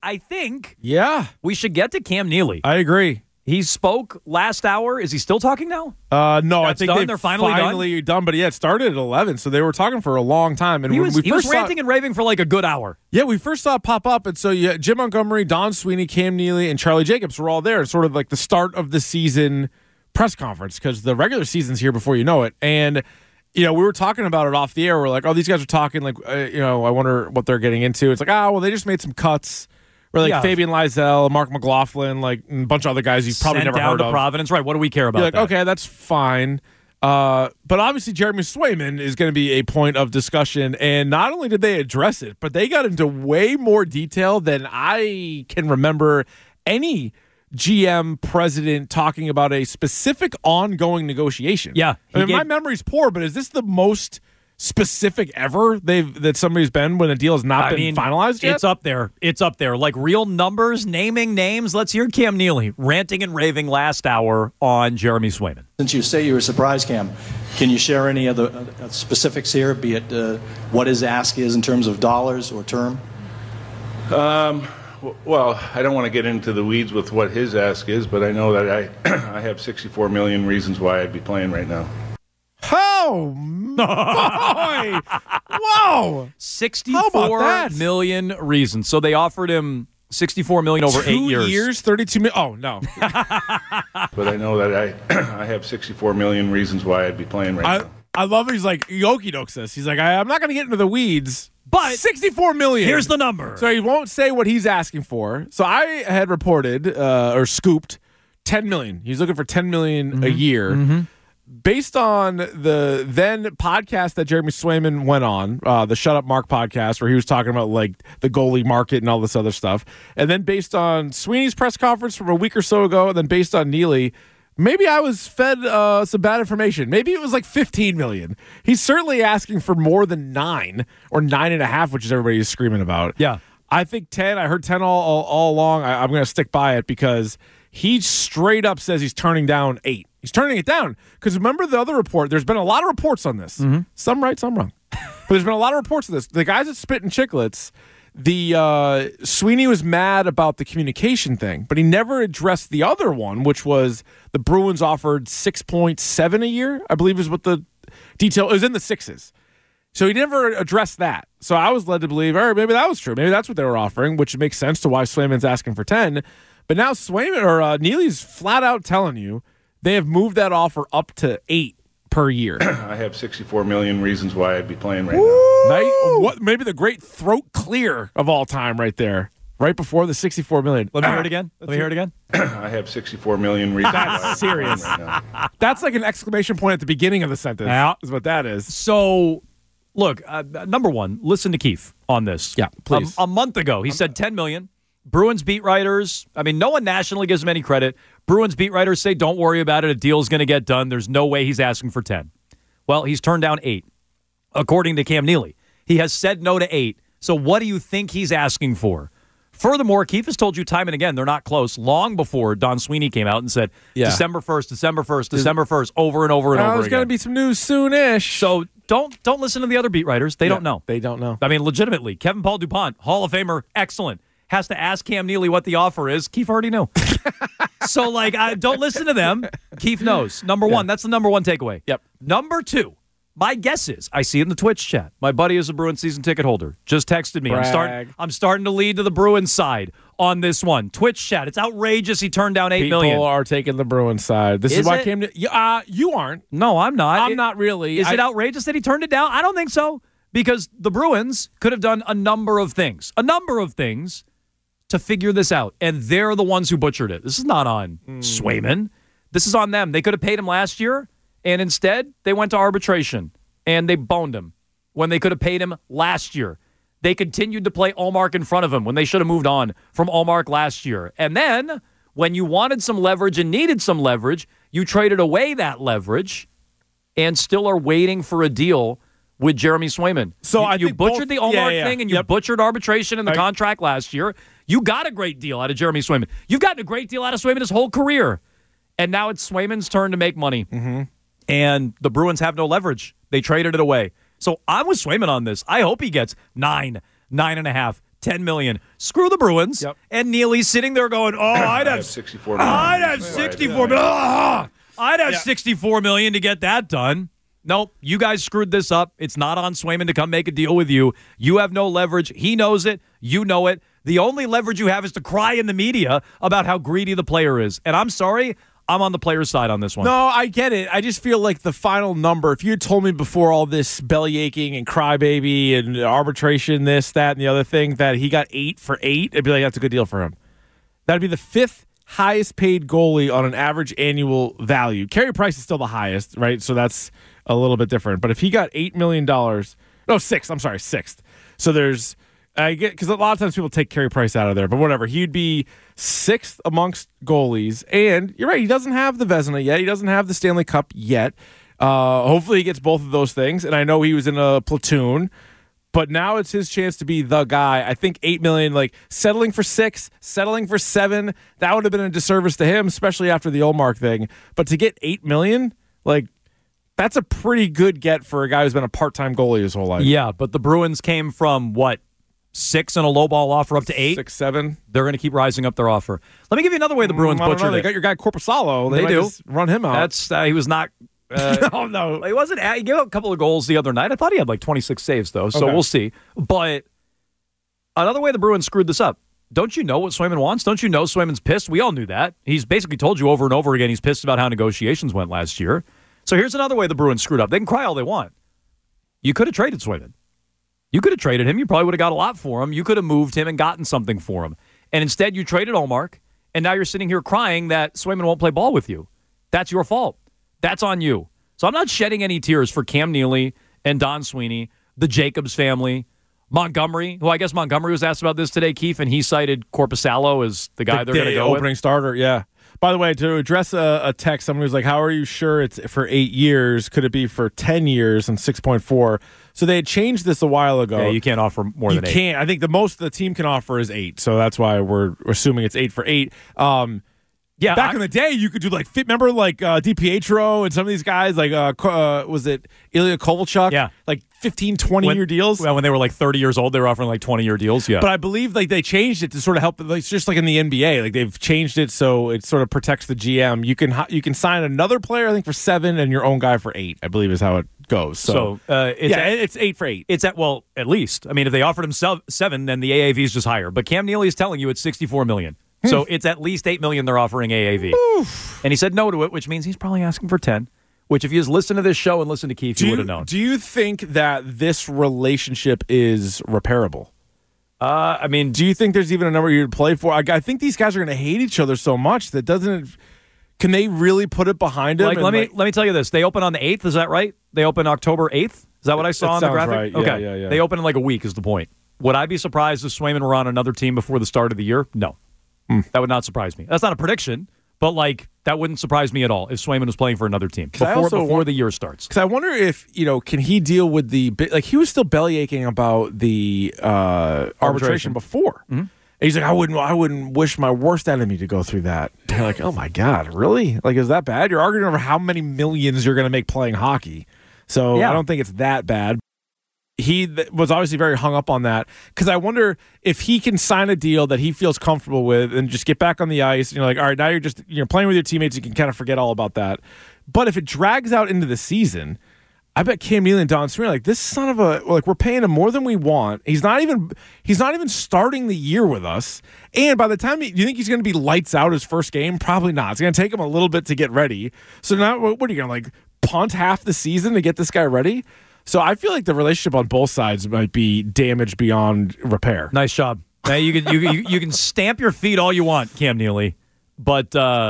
I think we should get to Cam Neely. I agree. He spoke last hour. Is he still talking now? No, I think they're finally done. But yeah, it started at 11, so they were talking for a long time. And he was ranting and raving for like a good hour. Yeah, we first saw it pop up, and so Jim Montgomery, Don Sweeney, Cam Neely, and Charlie Jacobs were all there. It's sort of like the start of the season press conference because the regular season's here before you know it. And we were talking about it off the air. We're like, oh, these guys are talking like, I wonder what they're getting into. It's like, well, they just made some cuts. Or like Fabian Lysell, Mark McLaughlin, like and a bunch of other guys you've probably never heard of. Sent down to Providence, right? What do we care about? You're like, that? Okay, that's fine. But obviously, Jeremy Swayman is going to be a point of discussion. And not only did they address it, but they got into way more detail than I can remember any GM president talking about a specific ongoing negotiation. Yeah. My memory's poor, but is this the most specific ever that somebody's been when a deal has not been finalized yet? It's up there. Like real numbers, naming names. Let's hear Cam Neely ranting and raving last hour on Jeremy Swayman. Since you say you were surprised, Cam, can you share any of the specifics here, be it what his ask is in terms of dollars or term? Well, I don't want to get into the weeds with what his ask is, but I know that I have 64 million reasons why I'd be playing right now. Oh, boy. Whoa. 64 million reasons. So they offered him 64 million over 8 years. 2 years, 32 million. Oh, no. But I know that I have 64 million reasons why I'd be playing right now. I love it. He's like, he okey-dokes this. He's like, I'm not going to get into the weeds, but 64 million. Here's the number. So he won't say what he's asking for. So I had reported or scooped 10 million. He's looking for 10 million a year. Mm-hmm. Based on the then podcast that Jeremy Swayman went on, the Shut Up Mark podcast, where he was talking about like the goalie market and all this other stuff, and then based on Sweeney's press conference from a week or so ago, and then based on Neely, maybe I was fed some bad information. Maybe it was like 15 million. He's certainly asking for more than 9 or 9.5, which is everybody is screaming about. Yeah, I think 10. I heard 10 all along. I'm going to stick by it because he straight up says he's turning down 8. He's turning it down because remember the other report. There's been a lot of reports on this. Mm-hmm. Some right, some wrong. But there's been a lot of reports of this. The guys at Spit and Chicklets, the Sweeney was mad about the communication thing, but he never addressed the other one, which was the Bruins offered 6.7 a year, I believe is what the detail is in the sixes. So he never addressed that. So I was led to believe, all right, maybe that was true. Maybe that's what they were offering, which makes sense to why Swayman's asking for 10. But now Swayman or Neely's flat out telling you they have moved that offer up to 8 per year. I have 64 million reasons why I'd be playing right now. Maybe the great throat clear of all time right there. Right before the 64 million. Let me hear it again. I have 64 million reasons why I'd be serious. playing right now. That's like an exclamation point at the beginning of the sentence. Yeah. Is what that is. So, look, number one, listen to Keefe on this. Yeah, please. A month ago, he said 10 million. Bruins beat writers, no one nationally gives him any credit. Bruins beat writers say, don't worry about it. A deal's going to get done. There's no way he's asking for 10. Well, he's turned down 8, according to Cam Neely. He has said no to 8. So what do you think he's asking for? Furthermore, Keefe has told you time and again they're not close, long before Don Sweeney came out and said, December 1st, over and over and over again. There's going to be some news soon-ish. So don't listen to the other beat writers. They don't know. They don't know. Legitimately, Kevin Paul DuPont, Hall of Famer, excellent. Has to ask Cam Neely what the offer is. Keefe already knew. So, don't listen to them. Keefe knows. Number one, that's the number one takeaway. Yep. Number two, my guess is, I see it in the Twitch chat. My buddy is a Bruins season ticket holder. Just texted me. I'm starting to lead to the Bruins side on this one. Twitch chat. It's outrageous he turned down $8 million. People are taking the Bruins side. This is why I came to... you aren't. No, I'm not. I'm not really. Is it outrageous that he turned it down? I don't think so. Because the Bruins could have done a number of things. To figure this out, and they're the ones who butchered it. This is not on Swayman. This is on them. They could have paid him last year, and instead they went to arbitration, and they boned him when they could have paid him last year. They continued to play Ullmark in front of him when they should have moved on from Ullmark last year. And then when you wanted some leverage and needed some leverage, you traded away that leverage and still are waiting for a deal with Jeremy Swayman. So you butchered the Ullmark thing, and you butchered arbitration and the contract last year. You got a great deal out of Jeremy Swayman. You've gotten a great deal out of Swayman his whole career. And now it's Swayman's turn to make money. Mm-hmm. And the Bruins have no leverage. They traded it away. So I'm with Swayman on this. I hope he gets 9, 9.5, $10 million. Screw the Bruins. Yep. And Neely's sitting there going, I'd have 64 million. I'd have 64 million. I'd have 64 million to get that done. Nope, you guys screwed this up. It's not on Swayman to come make a deal with you. You have no leverage. He knows it. You know it. The only leverage you have is to cry in the media about how greedy the player is. And I'm sorry, I'm on the player's side on this one. No, I get it. I just feel like the final number, if you had told me before all this belly aching and crybaby and arbitration, this, that, and the other thing, that he got 8 for 8, I'd be like, that's a good deal for him. That'd be the 5th highest paid goalie on an average annual value. Carey Price is still the highest, right? So that's a little bit different. But if he got $8 million, no, 6, I'm sorry, 6th. So there's, I get, because a lot of times people take Carey Price out of there, but whatever. He'd be 6th amongst goalies. And you're right, he doesn't have the Vezina yet. He doesn't have the Stanley Cup yet. Hopefully he gets both of those things. And I know he was in a platoon, but now it's his chance to be the guy. I think $8 million, like settling for 6, settling for 7, that would have been a disservice to him, especially after the Ullmark thing. But to get $8 million, like, that's a pretty good get for a guy who's been a part-time goalie his whole life. Yeah, but the Bruins came from, what, 6 and a lowball offer up to 8? 6, 7. They're going to keep rising up their offer. Let me give you another way the Bruins butchered They it. got your guy Corpusalo. They might do. just run him out. That's he was not. Oh, no. He wasn't. He gave up a couple of goals the other night. I thought he had like 26 saves though, so Okay. we'll see. But another way the Bruins screwed this up. Don't you know what Swayman wants? Don't you know Swayman's pissed? We all knew that. He's basically told you over and over again he's pissed about how negotiations went last year. So here's another way the Bruins screwed up. They can cry all they want. You could have traded Swayman. You could have traded him. You probably would have got a lot for him. You could have moved him and gotten something for him. And instead you traded Ullmark, and now you're sitting here crying that Swayman won't play ball with you. That's your fault. That's on you. So I'm not shedding any tears for Cam Neely and Don Sweeney, the Jacobs family, Montgomery, who I guess Montgomery was asked about this today, Keefe, and he cited Corpusalo as the guy they're going to go opening with. starter, yeah. By the way, to address a text, someone was like, how are you sure it's for 8 years? Could it be for 10 years and 6.4? So they had changed this a while ago. Yeah, you can't offer more than 8. You can't. I think the most the team can offer is 8. So that's why we're assuming it's 8 for 8. Yeah, back in the day, you could do like remember like DiPietro and some of these guys like was it Ilya Kovalchuk? Yeah, like 15, 20-year deals. Well, when they were like 30 years old, they were offering like 20-year deals. Yeah, but I believe like they changed it to sort of help. Like, it's just like in the NBA, like they've changed it so it sort of protects the GM. You can sign another player, I think, for 7 and your own guy for 8. I believe is how it goes. So it's 8 for 8. It's at least. I mean, if they offered him 7, then the AAV is just higher. But Cam Neely is telling you it's $64 million. So it's at least $8 million they're offering AAV. Oof. And he said no to it, which means he's probably asking for 10, which if you just listen to this show and listen to Keith, you would have known. Do you think that this relationship is repairable? I mean, do you think there's even a number you'd play for? I think these guys are going to hate each other so much that doesn't. Can they really put it behind them? Let me tell you this. They open on the 8th. Is that right? They open October 8th. Is that what I saw on the graphic? Right. Okay. Yeah. They open in like a week is the point. Would I be surprised if Swayman were on another team before the start of the year? No. That would not surprise me. That's not a prediction, but like that wouldn't surprise me at all if Swayman was playing for another team before the year starts. Because I wonder if can he deal with he was still belly aching about the arbitration before. Mm-hmm. And he's like, I wouldn't wish my worst enemy to go through that. And you're like, oh my God, really? Like, is that bad? You're arguing over how many millions you're going to make playing hockey. So I don't think it's that bad. He was obviously very hung up on that because I wonder if he can sign a deal that he feels comfortable with and just get back on the ice. And you're like, all right, now you're playing with your teammates. You can kind of forget all about that. But if it drags out into the season, I bet Cam Neely and Don Sweeney, like this son of a, like we're paying him more than we want. He's not even starting the year with us. And by the time you think he's going to be lights out his first game, probably not. It's going to take him a little bit to get ready. So now what are you going to like punt half the season to get this guy ready? So I feel like the relationship on both sides might be damaged beyond repair. Nice job. Now you can stamp your feet all you want, Cam Neely, but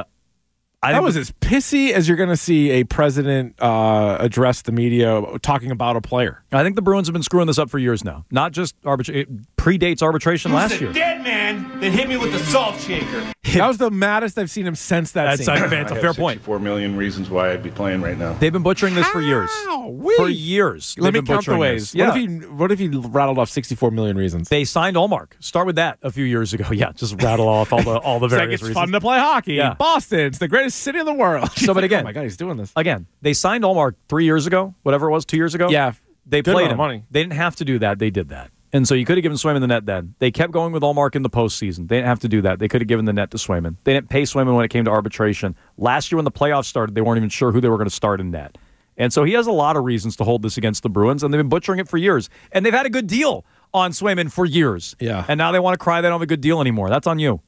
that was as pissy as you're going to see a president address the media talking about a player. I think the Bruins have been screwing this up for years now. Not just it predates arbitration last year. Dead man that hit me with the salt shaker. That was the maddest I've seen him since that scene. That's a fair point. 64 million reasons why I'd be playing right now. They've been butchering this for years. For years. Let me count the ways. Yeah. What if he rattled off 64 million reasons? They signed Ullmark. Start with that a few years ago. Yeah, just rattle off all the various reasons. It's fun to play hockey. Yeah. Boston, it's the greatest city in the world. So, but again, oh my God, he's doing this. Again, they signed Ullmark 3 years ago, whatever it was, 2 years ago. Yeah. They Good played amount him. of money. They didn't have to do that. They did that. And so you could have given Swayman the net then. They kept going with Ullmark in the postseason. They didn't have to do that. They could have given the net to Swayman. They didn't pay Swayman when it came to arbitration. Last year when the playoffs started, they weren't even sure who they were going to start in net. And so he has a lot of reasons to hold this against the Bruins, and they've been butchering it for years. And they've had a good deal on Swayman for years. Yeah. And now they want to cry they don't have a good deal anymore. That's on you.